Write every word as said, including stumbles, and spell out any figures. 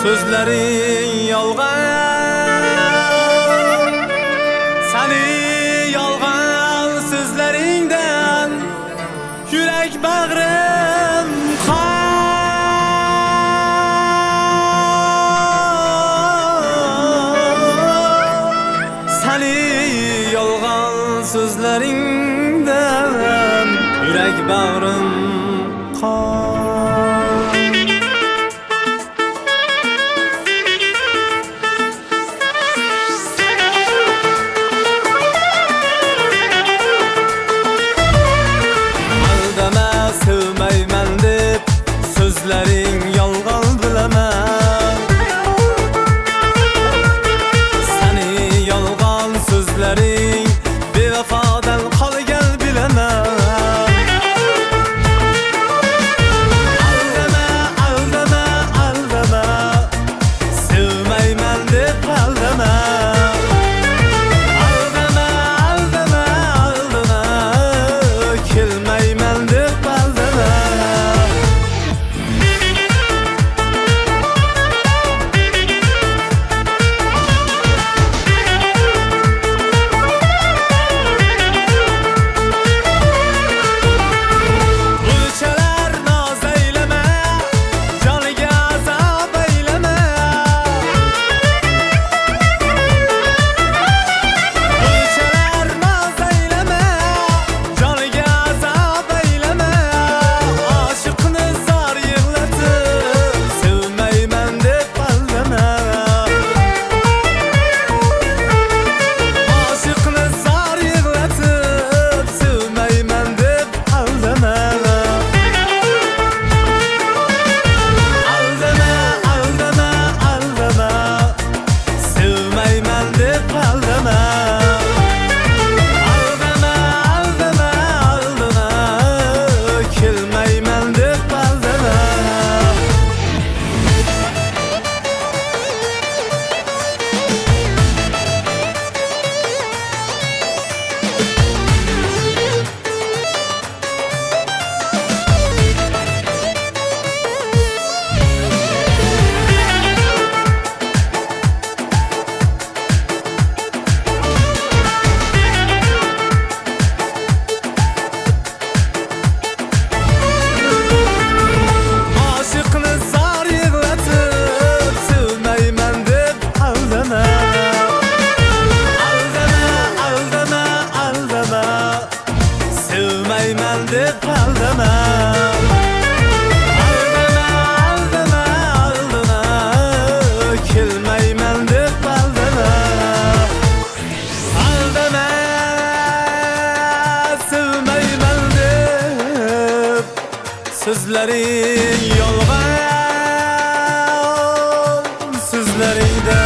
Sözlerin yolgan, seni yolgan sözlerinden yürek bağrım kan. Seni yolgan sözlerinden yürek bağrım kan. Sözlerin yolgan bilemem, seni yolgan sözlerin bevafadan qol gel bilemem. Aldama, aldama, aldama, sevmeymen deb aldama. Aldama, aldama, aldama, kelmeymen deb aldama. Sevmeymen deb aldama. Aldama, aldama, aldama, kelmeymen deb aldama. Aldama, sevmeymen deb sözlerin yolgan sözlerinde